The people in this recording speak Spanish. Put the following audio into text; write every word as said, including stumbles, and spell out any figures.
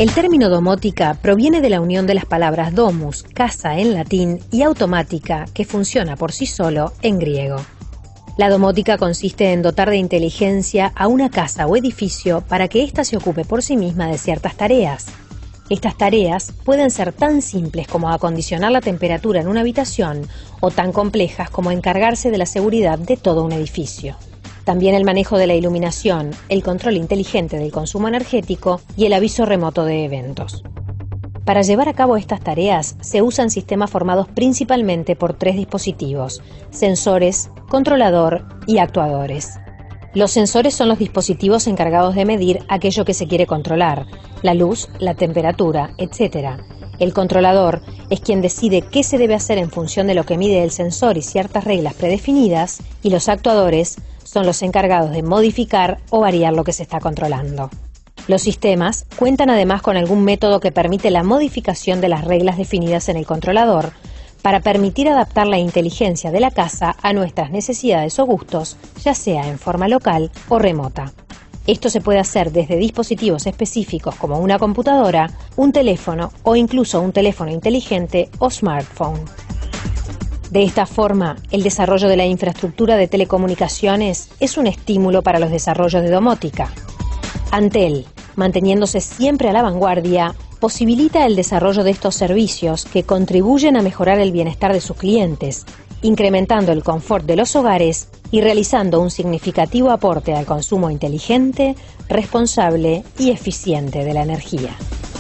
El término domótica proviene de la unión de las palabras domus, casa en latín, y automática, que funciona por sí solo en griego. La domótica consiste en dotar de inteligencia a una casa o edificio para que ésta se ocupe por sí misma de ciertas tareas. Estas tareas pueden ser tan simples como acondicionar la temperatura en una habitación o tan complejas como encargarse de la seguridad de todo un edificio. También el manejo de la iluminación, el control inteligente del consumo energético y el aviso remoto de eventos. Para llevar a cabo estas tareas se usan sistemas formados principalmente por tres dispositivos: sensores, controlador y actuadores. Los sensores son los dispositivos encargados de medir aquello que se quiere controlar: la luz, la temperatura, etcétera. El controlador es quien decide qué se debe hacer en función de lo que mide el sensor y ciertas reglas predefinidas, y los actuadores son los encargados de modificar o variar lo que se está controlando. Los sistemas cuentan además con algún método que permite la modificación de las reglas definidas en el controlador para permitir adaptar la inteligencia de la casa a nuestras necesidades o gustos, ya sea en forma local o remota. Esto se puede hacer desde dispositivos específicos como una computadora, un teléfono o incluso un teléfono inteligente o smartphone. De esta forma, el desarrollo de la infraestructura de telecomunicaciones es un estímulo para los desarrollos de domótica. Antel, manteniéndose siempre a la vanguardia, posibilita el desarrollo de estos servicios que contribuyen a mejorar el bienestar de sus clientes, incrementando el confort de los hogares y realizando un significativo aporte al consumo inteligente, responsable y eficiente de la energía.